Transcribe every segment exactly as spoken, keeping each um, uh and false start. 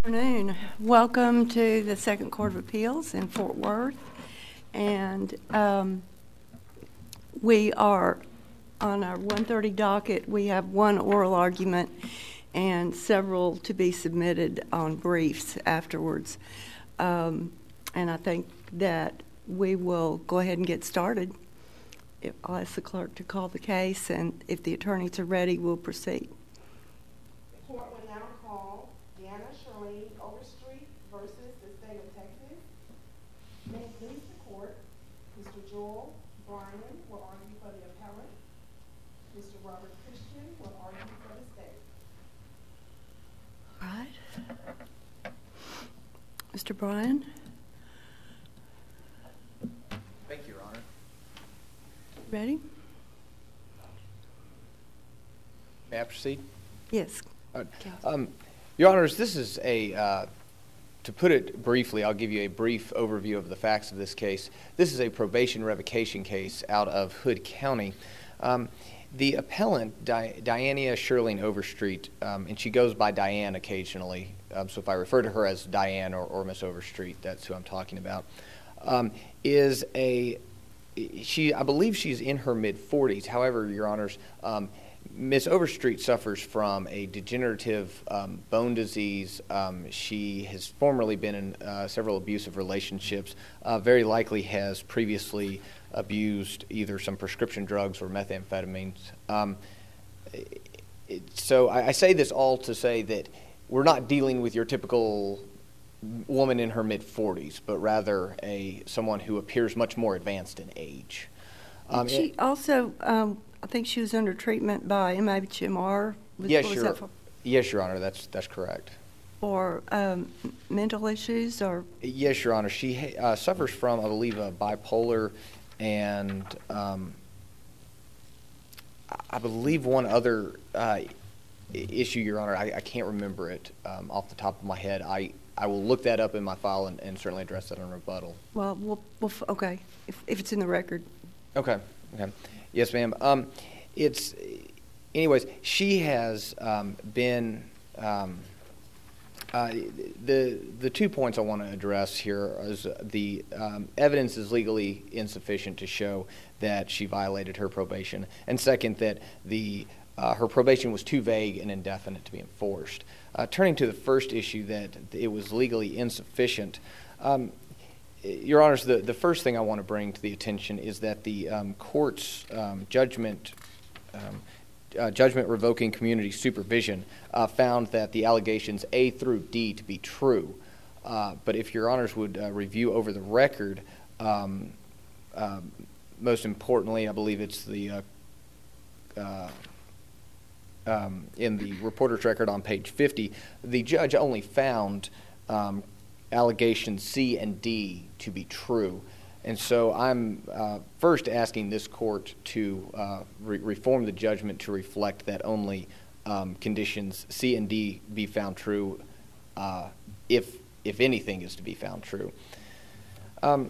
Afternoon. Welcome to the Second Court of Appeals in Fort Worth. And um, we are on our one thirty docket. We have one oral argument and several to be submitted on briefs afterwards. Um, and I think that we will go ahead and get started. I'll ask the clerk to call the case, and if the attorneys are ready, we'll proceed. The court will now call Deanna Charlene Overstreet versus the State of Texas. May it please the court, Mister Joel Bryan will argue for the appellant. Mister Robert Christian will argue for the state. All right. Mister Bryan. Thank you, Your Honor. Ready? May I proceed? Yes. Uh, um, Your Honors, this is a, uh, to put it briefly, I'll give you a brief overview of the facts of this case. This is a probation revocation case out of Hood County. Um, the appellant, Di- Diana Charlene Overstreet, um, and she goes by Diane occasionally, um, so if I refer to her as Diane or, or Miss Overstreet, that's who I'm talking about, um, is a She, I believe she's in her mid forties. However, Your Honors, um, Miss Overstreet suffers from a degenerative um, bone disease. Um, she has formerly been in uh, several abusive relationships, uh, very likely has previously abused either some prescription drugs or methamphetamines. Um, it, so I, I say this all to say that we're not dealing with your typical woman in her mid forties, but rather a someone who appears much more advanced in age. Um, she also, um, I think she was under treatment by M H M R. Was, yes, was Your, that for, yes, Your Honor, that's that's correct. For um, mental issues, or yes, Your Honor, she uh, suffers from, I believe, a bipolar, and um, I believe one other uh, issue, Your Honor. I, I can't remember it um, off the top of my head. I. I will look that up in my file and, and certainly address that on rebuttal. Well, we'll, we'll okay, if, if it's in the record. Okay, okay. Yes, ma'am. Um, it's, anyways, she has um, been, um, uh, the the two points I want to address here is the um, evidence is legally insufficient to show that she violated her probation, and second, that the uh, her probation was too vague and indefinite to be enforced. Uh, turning to the first issue, that it was legally insufficient, um, Your Honors, the, the first thing I want to bring to the attention is that the um, court's um, judgment, um, uh, judgment revoking community supervision uh, found that the allegations A through D to be true. Uh, but if Your Honors would uh, review over the record, um, uh, most importantly, I believe it's the uh, uh, Um, in the reporter's record on page fifty, the judge only found um, allegations C and D to be true. And so I'm uh, first asking this court to uh, re- reform the judgment to reflect that only um, conditions C and D be found true, uh, if if anything is to be found true. Um,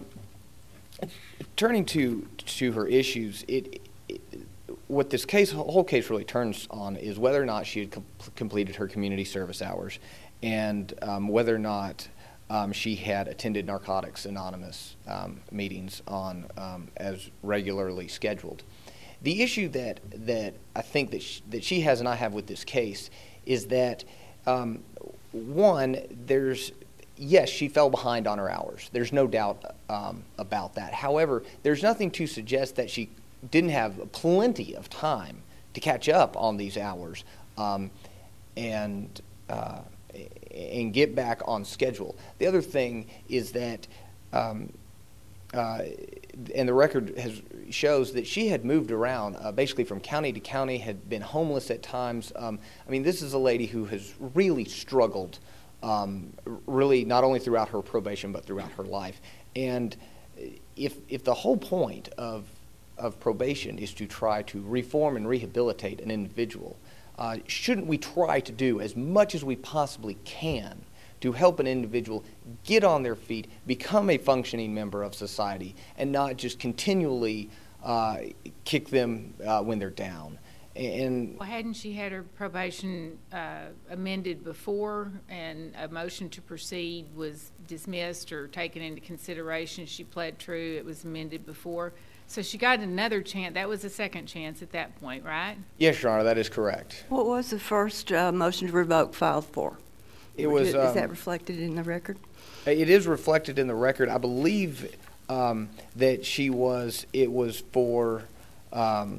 turning to to her issues, it. it What this case, whole case really turns on is whether or not she had com- completed her community service hours, and um, whether or not um, she had attended Narcotics Anonymous um, meetings on um, as regularly scheduled. The issue that that I think that she, that she has and I have with this case is that um, one, there's yes, she fell behind on her hours. There's no doubt um, about that. However, there's nothing to suggest that she didn't have plenty of time to catch up on these hours um, and uh, and get back on schedule. The other thing is that, um, uh, and the record has shows that she had moved around uh, basically from county to county, had been homeless at times. Um, I mean, this is a lady who has really struggled, um, really not only throughout her probation but throughout her life. And if if the whole point of of probation is to try to reform and rehabilitate an individual, uh, shouldn't we try to do as much as we possibly can to help an individual get on their feet, become a functioning member of society, and not just continually uh, kick them uh, when they're down? and Well, hadn't she had her probation uh, amended before, and a motion to proceed was dismissed or taken into consideration? She pled true, it was amended before. So she got another chance. That was a second chance at that point, right? yes, Your Honor, that is correct. What was the first uh, motion to revoke filed for? It was. Is Um, that reflected in the record? It is reflected in the record. I believe um, that she was. It was for. Um,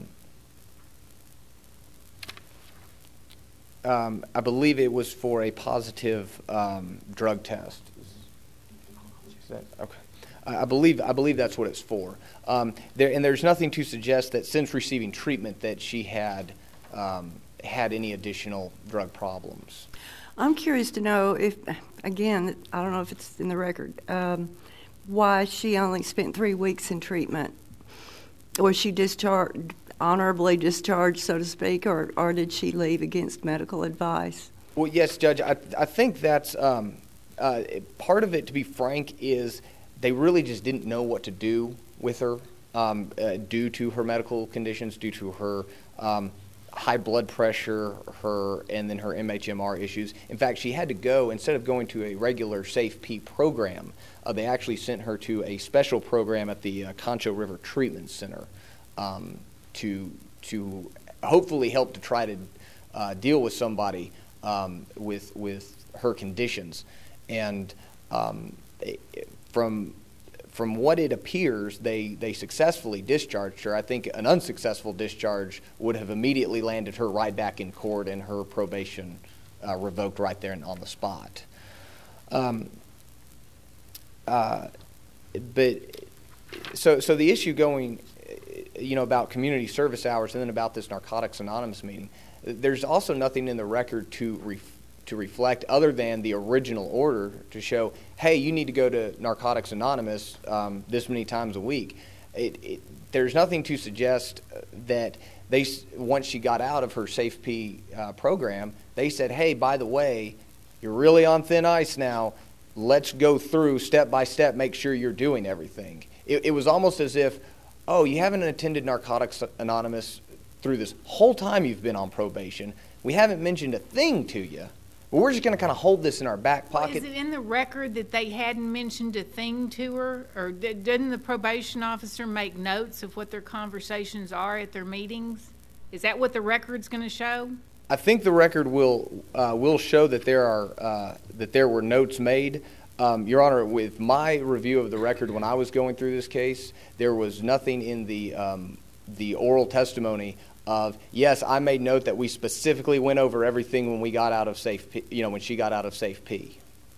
um, I believe it was for a positive um, drug test. Is that okay? I I believe. I believe that's what it's for. Um, there and there's nothing to suggest that since receiving treatment that she had um, had any additional drug problems. I'm curious to know if, again, I don't know if it's in the record, um, why she only spent three weeks in treatment. Was she discharged, honorably discharged, so to speak, or, or did she leave against medical advice? Well, yes, Judge. I, I think that's um, uh, part of it, to be frank, is they really just didn't know what to do with her um, uh, due to her medical conditions, due to her um, high blood pressure, her and then her M H M R issues. In fact, she had to go, instead of going to a regular SafeP program, uh, they actually sent her to a special program at the uh, Concho River Treatment Center um, to to hopefully help to try to uh, deal with somebody um, with with her conditions. And um, from From what it appears, they, they successfully discharged her. I think an unsuccessful discharge would have immediately landed her right back in court and her probation uh, revoked right there on the spot. Um, uh, but so so the issue going, you know, about community service hours and then about this Narcotics Anonymous meeting, there's also nothing in the record to reflect to reflect other than the original order to show, hey, you need to go to Narcotics Anonymous um, this many times a week. It, it, there's nothing to suggest that they, once she got out of her SafeP uh, program, they said, hey, by the way, you're really on thin ice now. Let's go through step by step, make sure you're doing everything. It, it was almost as if, oh, you haven't attended Narcotics Anonymous through this whole time you've been on probation. We haven't mentioned a thing to you. Well, we're just going to kind of hold this in our back pocket. Well, is it in the record that they hadn't mentioned a thing to her? Or did, didn't the probation officer make notes of what their conversations are at their meetings? Is that what the record's going to show? I think the record will uh, will show that there are uh, that there were notes made. Um, Your Honor, with my review of the record when I was going through this case, there was nothing in the um, the oral testimony of, yes, I made note that we specifically went over everything when we got out of SafeP, you know, when she got out of SafeP.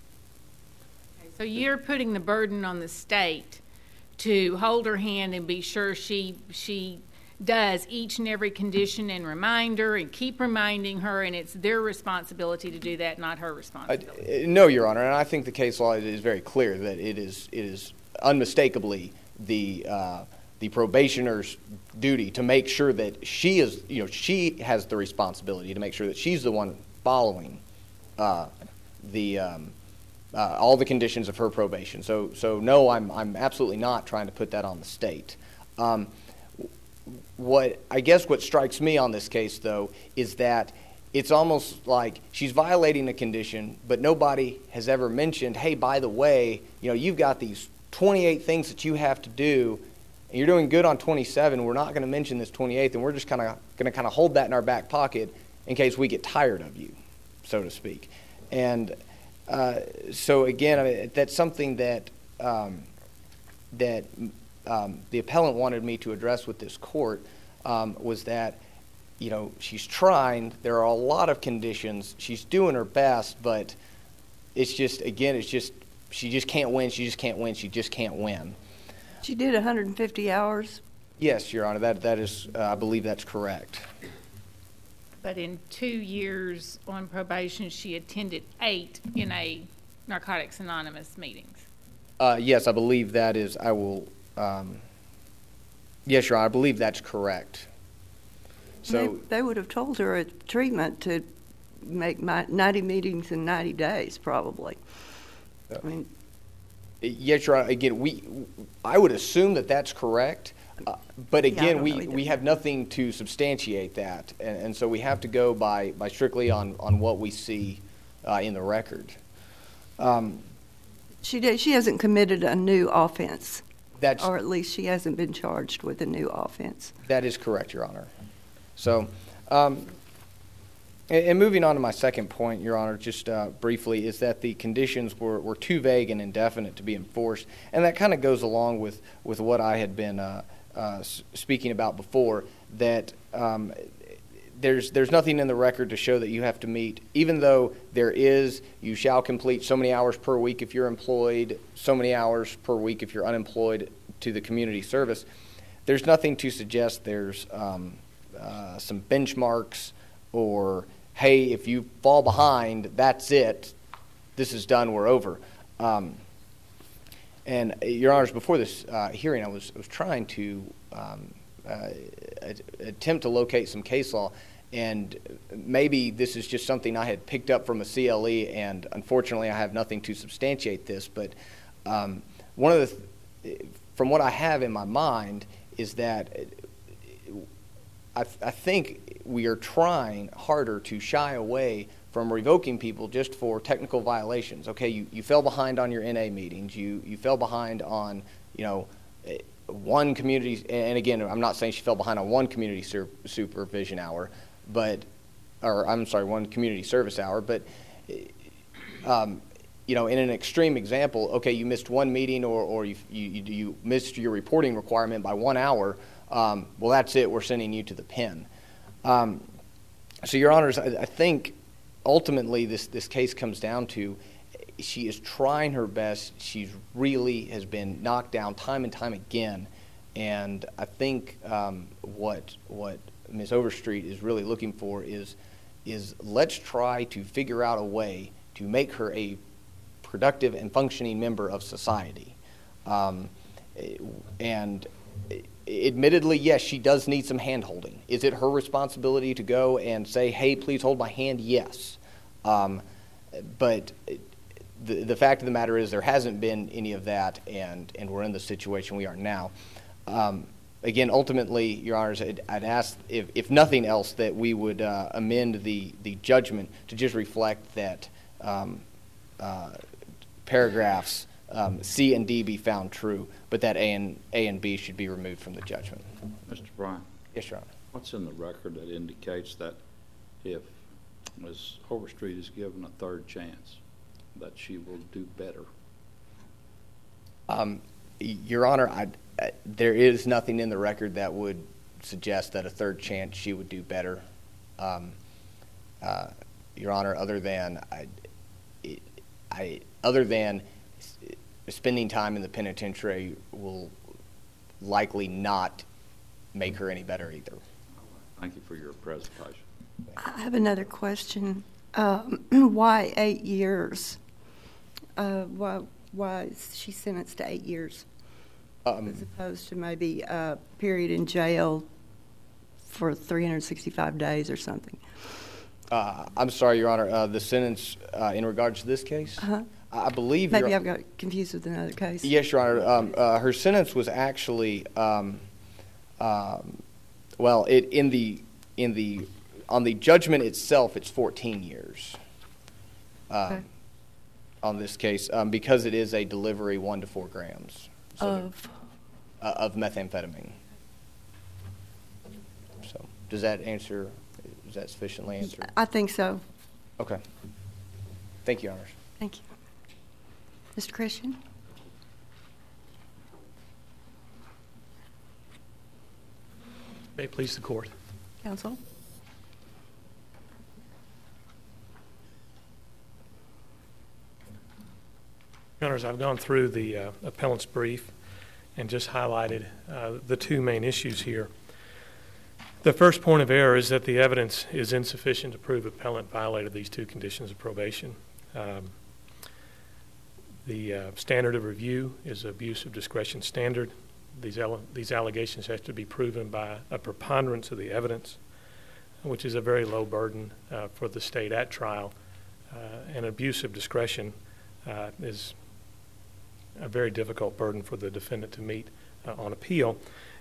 So you're putting the burden on the state to hold her hand and be sure she she does each and every condition and reminder and keep reminding her, and it's their responsibility to do that, not her responsibility. Uh, no, Your Honor, and I think the case law is very clear that it is it is unmistakably the uh, the probationer's duty to make sure that she is, you know, she has the responsibility to make sure that she's the one following uh, the um, uh, all the conditions of her probation. So, so no, I'm I'm absolutely not trying to put that on the state. Um, what I guess what strikes me on this case, though, is that it's almost like she's violating a condition, but nobody has ever mentioned, hey, by the way, you know, you've got these twenty-eight things that you have to do. And you're doing good on twenty-seven. We're not going to mention this twenty-eighth, and we're just kind of going to kind of hold that in our back pocket in case we get tired of you, so to speak. And uh, so again, I mean, that's something that um, that um, the appellant wanted me to address with this court um, was that, you know, she's trying. There are a lot of conditions. She's doing her best, but it's just again, it's just she just can't win. She just can't win. She just can't win. She did one hundred fifty hours. Yes, Your Honor, that that is, uh, I believe that's correct. But in two years on probation, she attended eight N A Narcotics Anonymous meetings. Uh, yes, I believe that is, I will, um, yes, Your Honor, I believe that's correct. So they, they would have told her at treatment to make my ninety meetings in ninety days, probably. I mean, yes, Your Honor, again, we, I would assume that that's correct. Uh, But Yeah, I again, don't we, know either. we have nothing to substantiate that, and, and so we have to go by, by strictly on, on what we see uh, in the record. Um, She did, she hasn't committed a new offense, That's, or at least she hasn't been charged with a new offense. that is correct, Your Honor. So, um, and, and moving on to my second point, Your Honor, just uh, briefly, is that the conditions were, were too vague and indefinite to be enforced, and that kind of goes along with, with what I had been uh, uh, s- speaking about before, that um, there's there's nothing in the record to show that you have to meet, even though there is, you shall complete so many hours per week if you're employed, so many hours per week if you're unemployed to the community service. There's nothing to suggest there's um, uh, some benchmarks or, hey, if you fall behind, that's it. This is done. We're over. Um, and, uh, Your Honors, before this uh, hearing, I was, I was trying to um, uh, attempt to locate some case law, and maybe this is just something I had picked up from a C L E, and unfortunately I have nothing to substantiate this, but um, one of the, th- from what I have in my mind is that I, th- I think we are trying harder to shy away from revoking people just for technical violations. Okay, you, you fell behind on your N A meetings, you, you fell behind on, you know, one community, and again, I'm not saying she fell behind on one community sur- supervision hour, but, or I'm sorry, one community service hour, but, um, you know, in an extreme example, okay, you missed one meeting or, or you, you, you missed your reporting requirement by one hour, um, well, that's it, we're sending you to the pen. Um, so, Your Honors, I, I think ultimately this, this case comes down to she is trying her best. She's really has been knocked down time and time again, and I think um, what what Miz Overstreet is really looking for is is let's try to figure out a way to make her a productive and functioning member of society. Um, and admittedly, yes, she does need some hand-holding. Is it her responsibility to go and say, "Hey, please hold my hand"? Yes, um, but. The, the fact of the matter is there hasn't been any of that, and, and we're in the situation we are now. Um, again, ultimately, Your Honors, I'd, I'd ask, if, if nothing else, that we would uh, amend the, the judgment to just reflect that um, uh, paragraphs um, C and D be found true, but that A and, A and B should be removed from the judgment. Mister Bryan, Yes, Your Honor. what's in the record that indicates that if Miz Overstreet is given a third chance, that she will do better? Um, Your Honor, I, I, there is nothing in the record that would suggest that a third chance she would do better. Um, uh, Your Honor, other than I, it, I, other than spending time in the penitentiary will likely not make her any better either. Thank you for your presentation. I have another question. Um, why eight years? Uh, why, why is she sentenced to eight years Um, as opposed to maybe a period in jail for three hundred sixty-five days or something? uh, I'm sorry, Your Honor. Uh, the sentence uh, in regards to this case, Uh-huh. I I believe. Maybe Your, I've got confused with another case. Yes, Your Honor. Um, uh, her sentence was actually, um, um, well, it in the in the on the judgment itself, it's fourteen years. Um, Okay. On this case, um, because it is a delivery one to four grams so Of, uh, of methamphetamine. So, does that answer? Is that sufficiently answered? I think so. Okay. Thank you, Your Honors. Thank you. Mister Christian? May it please the court. Counsel? Your Honors, I've gone through the uh, appellant's brief and just highlighted uh, the two main issues here. The first point of error is that the evidence is insufficient to prove appellant violated these two conditions of probation. Um, the uh, standard of review is abuse of discretion standard. These, ele- these allegations have to be proven by a preponderance of the evidence, which is a very low burden uh, for the state at trial. Uh, and abuse of discretion uh, is a very difficult burden for the defendant to meet uh, on appeal.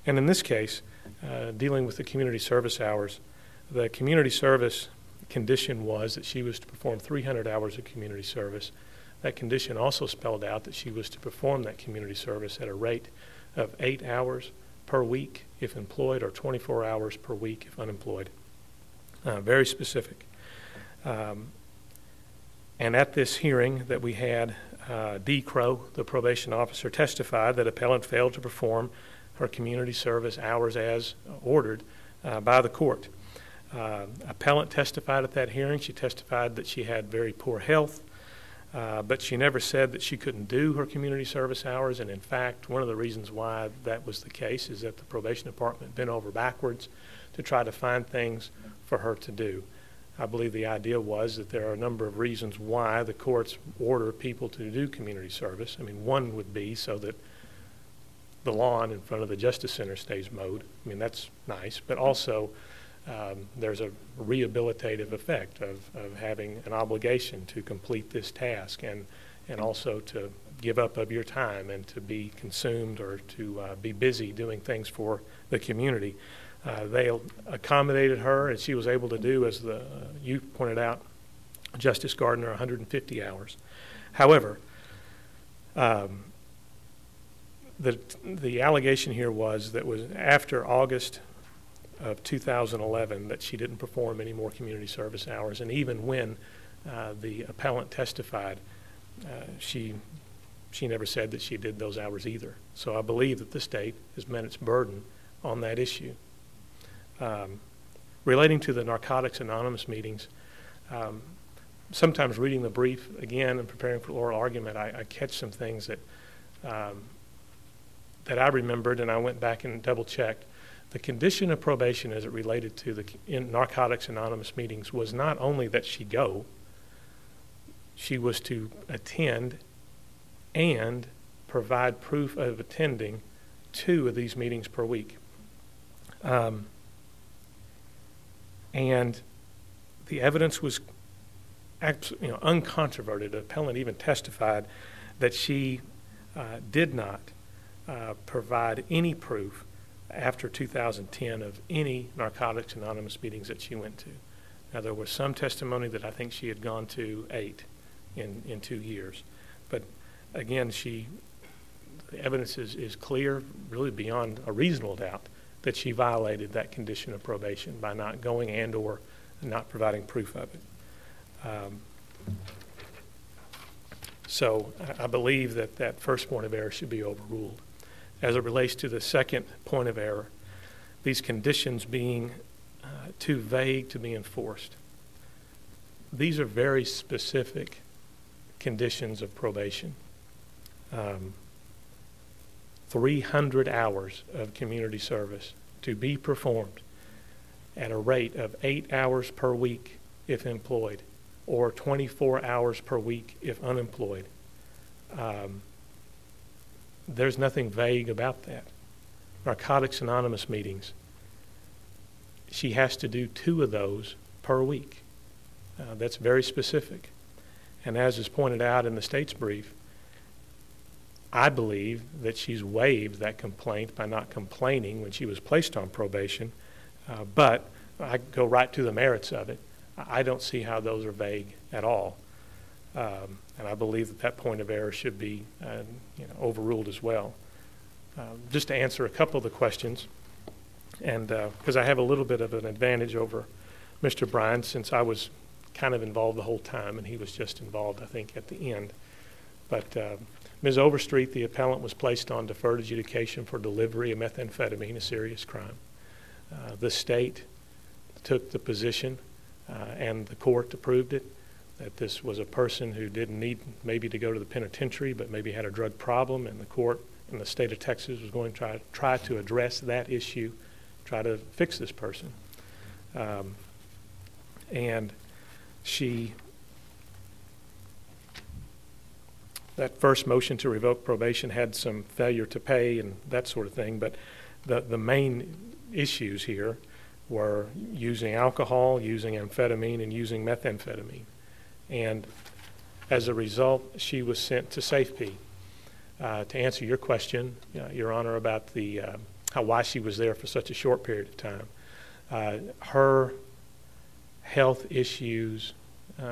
And in this case, uh, dealing with the community service hours, the community service condition was that she was to perform three hundred hours of community service. That condition also spelled out that she was to perform that community service at a rate of eight hours per week if employed or twenty-four hours per week if unemployed. Uh, very specific. Um, and at this hearing that we had, uh, Dee Crow, the probation officer, testified that appellant failed to perform her community service hours as ordered uh, by the court. Uh, appellant testified at that hearing. She testified that she had very poor health, uh, but she never said that she couldn't do her community service hours. And in fact, one of the reasons why that was the case is that the probation department bent over backwards to try to find things for her to do. I believe the idea was that there are a number of reasons why the courts order people to do community service. I mean, one would be so that the lawn in front of the Justice Center stays mowed. I mean, that's nice, but also um, there's a rehabilitative effect of, of having an obligation to complete this task and, and also to give up of your time and to be consumed or to uh, be busy doing things for the community. Uh, they accommodated her, and she was able to do, as the uh, you pointed out, Justice Gardner, one hundred fifty hours. However, um, the the allegation here was that was after August of two thousand eleven that she didn't perform any more community service hours, and even when uh, the appellant testified, uh, she she never said that she did those hours either. So I believe that the state has met its burden on that issue. Um, relating to the Narcotics Anonymous meetings, um, sometimes reading the brief again and preparing for oral argument, I, I catch some things that um, that I remembered, and I went back and double checked. The condition of probation as it related to the in Narcotics Anonymous meetings was not only that she go, she was to attend and provide proof of attending two of these meetings per week. Um, and the evidence was you know, uncontroverted. The appellant even testified that she uh, did not uh, provide any proof after two thousand ten of any Narcotics Anonymous meetings that she went to. Now, there was some testimony that I think she had gone to eight in, in two years. But again, she, the evidence is, is clear, really beyond a reasonable doubt, that she violated that condition of probation by not going and or not providing proof of it. Um, so I, I believe that that first point of error should be overruled. As it relates to the second point of error, these conditions being uh, too vague to be enforced. These are very specific conditions of probation. Um, three hundred hours of community service to be performed at a rate of eight hours per week if employed, or twenty-four hours per week if unemployed. Um, there's nothing vague about that. Narcotics Anonymous meetings, she has to do two of those per week. Uh, that's very specific. And as is pointed out in the state's brief, I believe that she's waived that complaint by not complaining when she was placed on probation, uh, but I go right to the merits of it. I don't see how those are vague at all, um, and I believe that that point of error should be uh, you know, overruled as well. Uh, just to answer a couple of the questions, and because uh, I have a little bit of an advantage over Mister Bryan since I was kind of involved the whole time, and he was just involved, I think, at the end. But uh, Miz Overstreet, the appellant, was placed on deferred adjudication for delivery of methamphetamine, a serious crime. Uh, the state took the position, uh, and the court approved it, that this was a person who didn't need maybe to go to the penitentiary, but maybe had a drug problem, and the court in the state of Texas was going to try, try to address that issue, try to fix this person. Um, and she... That first motion to revoke probation had some failure to pay and that sort of thing, but the, the main issues here were using alcohol, using amphetamine, and using methamphetamine. And as a result, she was sent to SafeP. Uh, to answer your question, uh, Your Honor, about the uh, how why she was there for such a short period of time. Uh, her health issues uh,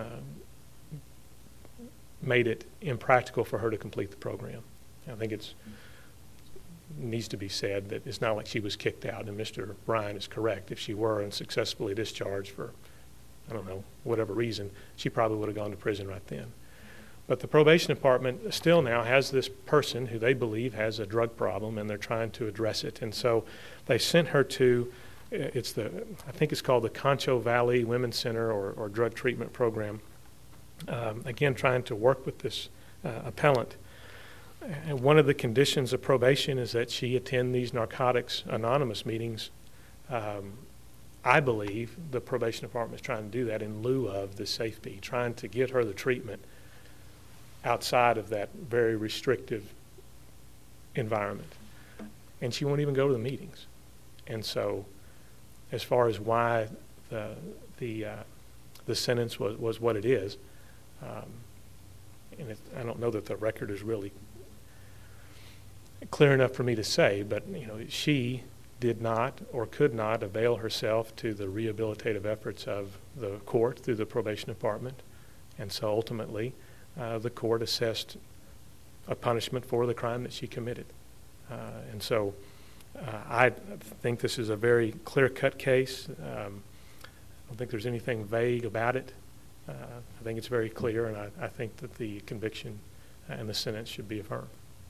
made it impractical for her to complete the program. I think it's needs to be said that it's not like she was kicked out, and Mister Bryan is correct. If she were unsuccessfully discharged for, I don't know, whatever reason, she probably would have gone to prison right then. But the probation department still now has this person who they believe has a drug problem, and they're trying to address it. And so they sent her to, it's the, I think it's called the Concho Valley Women's Center or, or Drug Treatment Program. Um, again, trying to work with this uh, appellant. And one of the conditions of probation is that she attend these Narcotics Anonymous meetings. Um, I believe the probation department is trying to do that in lieu of the safety, trying to get her the treatment outside of that very restrictive environment. And she won't even go to the meetings. And so as far as why the, the, uh, the sentence was, was what it is, um, and it, I don't know that the record is really clear enough for me to say, but you know, she did not or could not avail herself to the rehabilitative efforts of the court through the probation department, and so ultimately uh, the court assessed a punishment for the crime that she committed. Uh, and so uh, I think this is a very clear-cut case. Um, I don't think there's anything vague about it. Uh, I think it's very clear, and I, I think that the conviction and the sentence should be affirmed.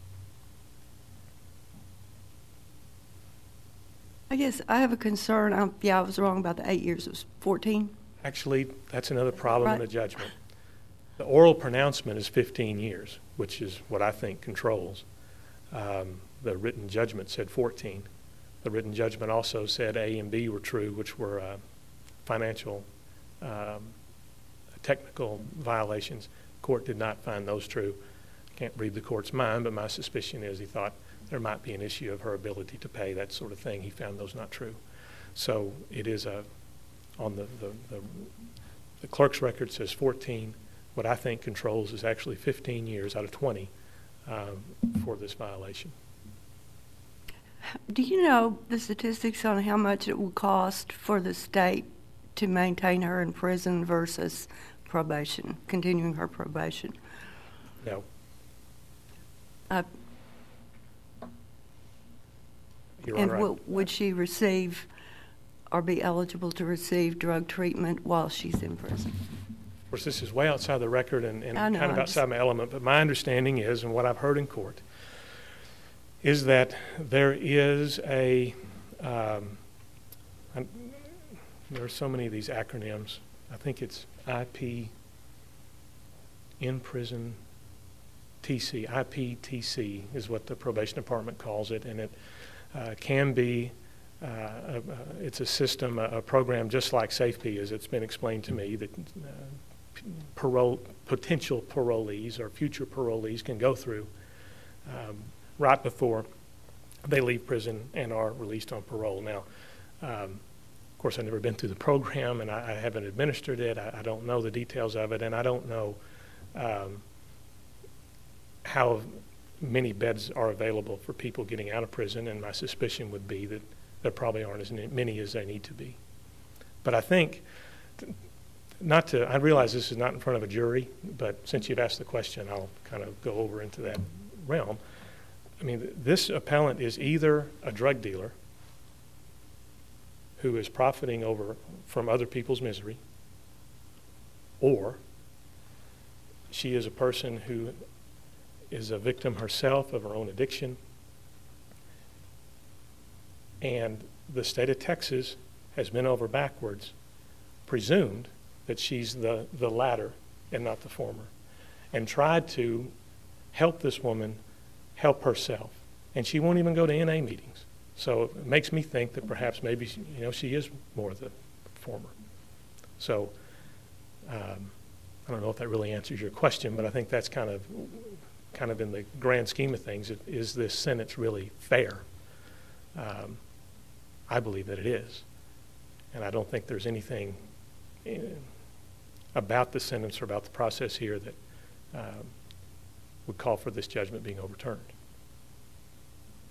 I guess I have a concern. Um, yeah, I was wrong about the eight years. It was fourteen. Actually, that's another problem in Right. the judgment. The oral pronouncement is fifteen years, which is what I think controls. Um, the written judgment said fourteen. The written judgment also said A and B were true, which were uh, financial, um, technical violations. Court did not find those true. Can't read the court's mind, but my suspicion is he thought there might be an issue of her ability to pay, that sort of thing. He found those not true. So it is a, on the, the, the, the clerk's record says fourteen. What I think controls is actually fifteen years out of twenty um, for this violation. Do you know the statistics on how much it will cost for the state to maintain her in prison versus probation, continuing her probation? No. Uh, You're and right. will, would she receive or be eligible to receive drug treatment while she's in prison? Of course, this is way outside the record and, and I know, kind of I'm outside just- my element, but my understanding is, and what I've heard in court, is that there is a, um, an- there are so many of these acronyms. I think it's I P, in prison, T C, I P T C is what the probation department calls it, and it uh, can be, uh, a, a, it's a system, a, a program just like SafeP, as it's been explained to me, that uh, parole, potential parolees or future parolees can go through um, right before they leave prison and are released on parole. Now, um, of course, I've never been through the program, and I, I haven't administered it. I, I don't know the details of it, and I don't know um, how many beds are available for people getting out of prison, and my suspicion would be that there probably aren't as many as they need to be. But I think, not to, I realize this is not in front of a jury, but since you've asked the question, I'll kind of go over into that realm. I mean, this appellant is either a drug dealer who is profiting over from other people's misery, or she is a person who is a victim herself of her own addiction, and the state of Texas has been over backwards presumed that she's the, the latter and not the former, and tried to help this woman help herself. And she won't even go to N A meetings. So it makes me think that perhaps maybe, she, you know, she is more the former. So um, I don't know if that really answers your question, but I think that's kind of, kind of in the grand scheme of things, is this sentence really fair? Um, I believe that it is. And I don't think there's anything in, about the sentence or about the process here that um, would call for this judgment being overturned.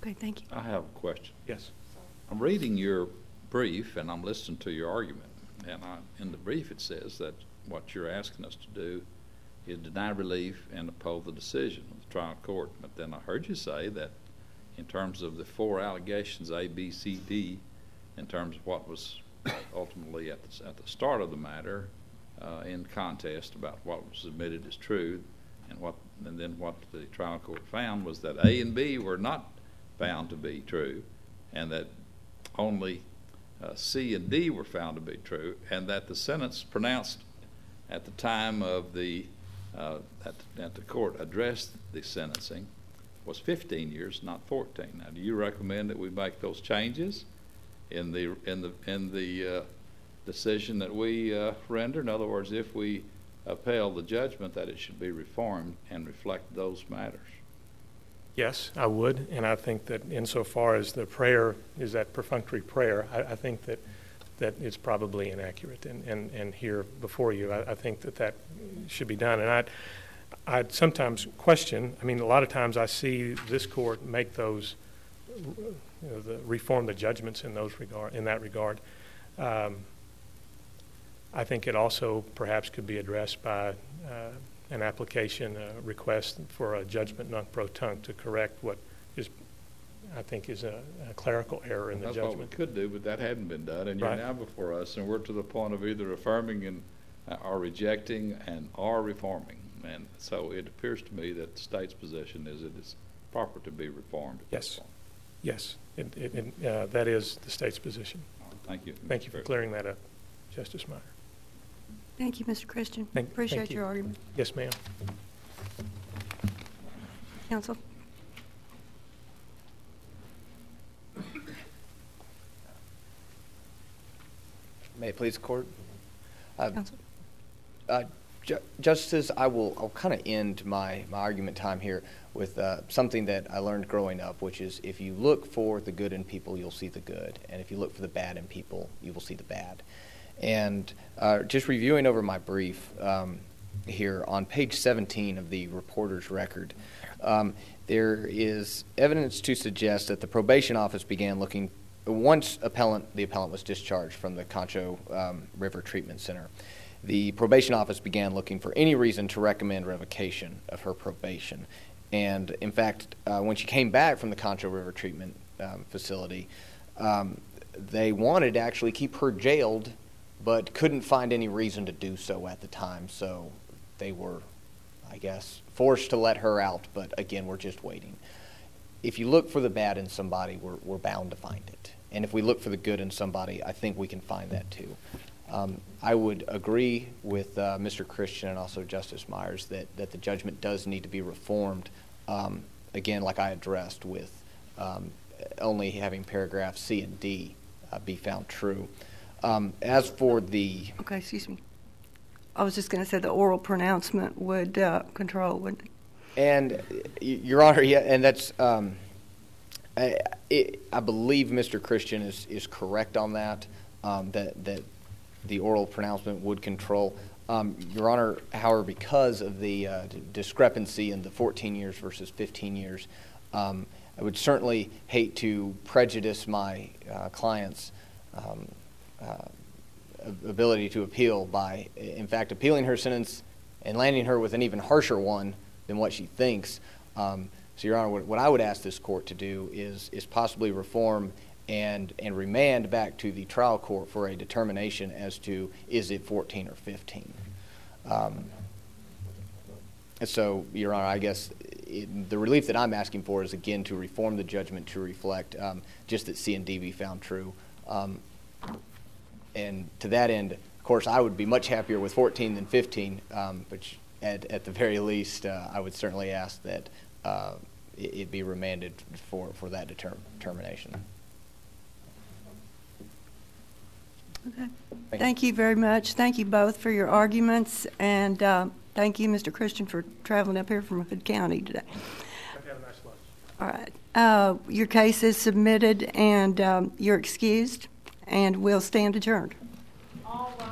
Okay, thank you. I have a question. Yes. I'm reading your brief and I'm listening to your argument. And I, in the brief it says that what you're asking us to do is deny relief and uphold the decision of the trial court. But then I heard you say that in terms of the four allegations, A, B, C, D, in terms of what was ultimately at the, at the start of the matter uh, in contest about what was admitted as true, and what and then what the trial court found was that A and B were not found to be true, and that only uh, C and D were found to be true, and that the sentence pronounced at the time of the uh, at, at the court addressed the sentencing was fifteen years, not fourteen. Now, do you recommend that we make those changes in the in the in the uh, decision that we uh, render? In other words, if we upheld the judgment, that it should be reformed and reflect those matters. Yes, I would, and I think that insofar as the prayer is that perfunctory prayer, I, I think that that it's probably inaccurate. And, and, and here before you, I, I think that that should be done. And I'd, I'd sometimes question, I mean, a lot of times I see this court make those, you know, the, reform the judgments in those regard, in that regard. Um, I think it also perhaps could be addressed by uh, an application, a request for a judgment non pro tunc to correct what is, I think, is a, a clerical error in the That's judgment. what we could do, but that hadn't been done, and you're Right. now before us, and we're to the point of either affirming and uh, or rejecting and or reforming. And so it appears to me that the state's position is it is proper to be reformed. At Yes. this point. Yes, it, it, it, uh, that is the state's position. Thank you. Thank you for clearing that up, Justice Meyer. Thank you, Mister Christian. Thank- Appreciate thank you. your argument. Yes, ma'am. Counsel? May it please the court? Uh, Counsel? Uh, Ju- Justices, I will I'll kind of end my, my argument time here with uh, something that I learned growing up, which is if you look for the good in people, you'll see the good. And if you look for the bad in people, you will see the bad. And uh, just reviewing over my brief um, here on page seventeen of the reporter's record, um, there is evidence to suggest that the probation office began looking, once appellant, the appellant was discharged from the Concho um, River Treatment Center, the probation office began looking for any reason to recommend revocation of her probation. And in fact, uh, when she came back from the Concho River Treatment um, Facility, um, they wanted to actually keep her jailed, but couldn't find any reason to do so at the time. So they were, I guess, forced to let her out, but again, we're just waiting. If you look for the bad in somebody, we're, we're bound to find it. And if we look for the good in somebody, I think we can find that too. Um, I would agree with uh, Mister Christian and also Justice Myers that, that the judgment does need to be reformed, um, again, like I addressed, with um, only having paragraphs C and D uh, be found true. Um, as for the... Okay, excuse me. I was just going to say the oral pronouncement would uh, control, wouldn't it? And, uh, Your Honor, yeah, and that's... Um, I, it, I believe Mister Christian is, is correct on that, um, that, that the oral pronouncement would control. Um, Your Honor, however, because of the uh, d- discrepancy in the fourteen years versus fifteen years, um, I would certainly hate to prejudice my uh, client's um, uh, ability to appeal by, in fact, appealing her sentence and landing her with an even harsher one than what she thinks. Um, so, Your Honor, what, what I would ask this court to do is is possibly reform and and remand back to the trial court for a determination as to is it fourteen or fifteen. Um, and so, Your Honor, I guess it, the relief that I'm asking for is, again, to reform the judgment to reflect um, just that C and D be found true. Um, and to that end, of course, I would be much happier with fourteen than fifteen, um, but at, at the very least, uh, I would certainly ask that uh, it, it be remanded for, for that determ- determination. Okay. Thank Thank you very much. Thank you both for your arguments, and uh, thank you, Mister Christian, for traveling up here from Hood County today. Have a nice lunch. All right. Uh, your case is submitted, and um, you're excused, and we'll stand adjourned. All rise.